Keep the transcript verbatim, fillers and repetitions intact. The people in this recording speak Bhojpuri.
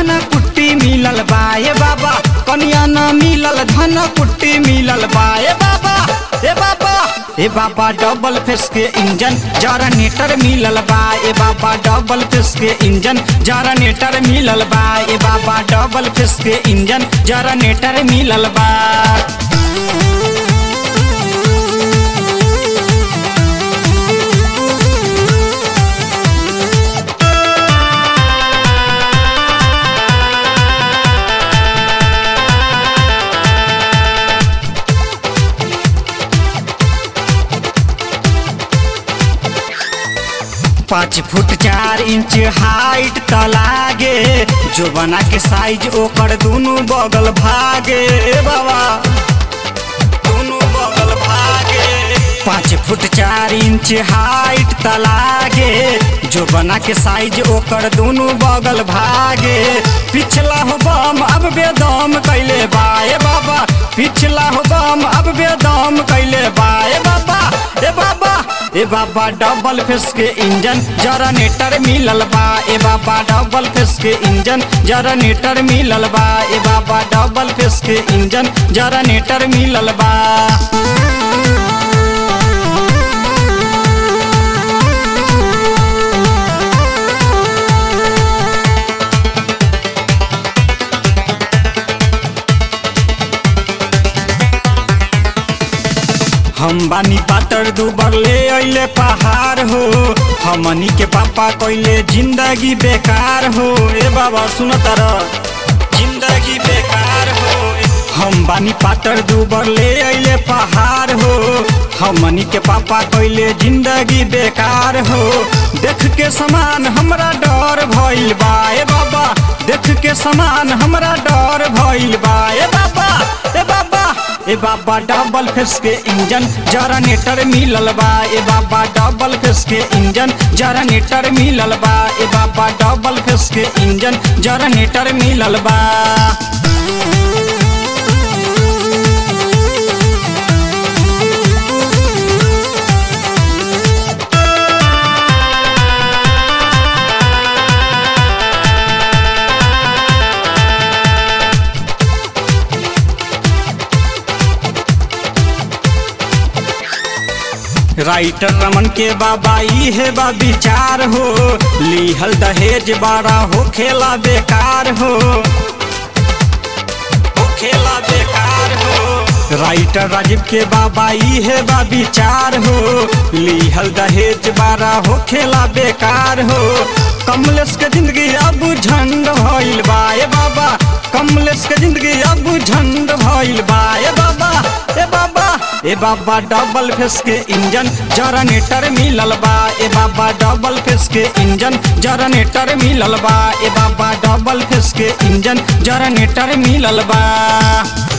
धन कुट्टी मिलल बा ए बाबा, कनिया न मिलल धन कुट्टी मिलल बा ए बाबा ए बाबा ए बाबा डबल फेस के इंजन जनरेटर मिलल बा ए बाबा, डबल फेस के इंजन जनरेटर मिलल बा ए बाबा, डबल फेस के इंजन जनरेटर मिलल बा। पाँच फुट चार इंच हाइट त लागे, जो बना के साइज ओकर दोनों बगल भागे बाबा, दोनों बगल भागे। पाँच फुट चार इंच हाइट त लागे, जो बना के साइज ओकर दोनों बगल भागे। पिछला हो बम अब बेदम कैले बा ए बाबा, पिछला हो बम अब बेदम कैले बा ए बाबा ए बाबा ए बाबा डबल फेस के इंजन जनरेटर मिलल बा ए बाबा, डबल फेस के इंजन जनरेटर मिलल बा ए बाबा, डबल फेस के इंजन जनरेटर मिलल बा। हम बानी पातर दुबर ले अइले पहाड़ हो, हमनी के पापा कइले जिंदगी बेकार हो ए बाबा सुन तर जिंदगी बेकार हो। हम बानी पातर दुबर ले अइले पहाड़ हो, हमनी के पापा कइले जिंदगी बेकार हो। देख के समान हमरा डर भइल बा ए बाबा, देख के समान हमरा डर भइल बा ए बाबा ए बाबा ए बाबा डबल फेस के इंजन जनरेटर मिलल बा ए बाबा, डबल फेस के इंजन जनरेटर मिलल बा ए बाबा, डबल फेस के इंजन जनरेटर मिलल बा। राइटर रमन के बाबा ई है बा विचार हो, लिहल दहेज बारा हो खेला बेकार हो, हो खेला बेकार हो। राइटर राजीव के बाबा ई है बा विचार हो, लिहल दहेज बारा हो खेला बेकार हो। कमलेश के जिंदगी अब झंड भइल बा ए बाबा, कमलेश के जिंदगी अब झंड भइल बा ए बाबा ए बाबा ए बाबा डबल फेस के इंजन जनरेटर मिलल बा ए बाबा, डबल फेस के इंजन जनरेटर मिलल बा ए बाबा, डबल फेस के इंजन जनरेटर मिलल बा।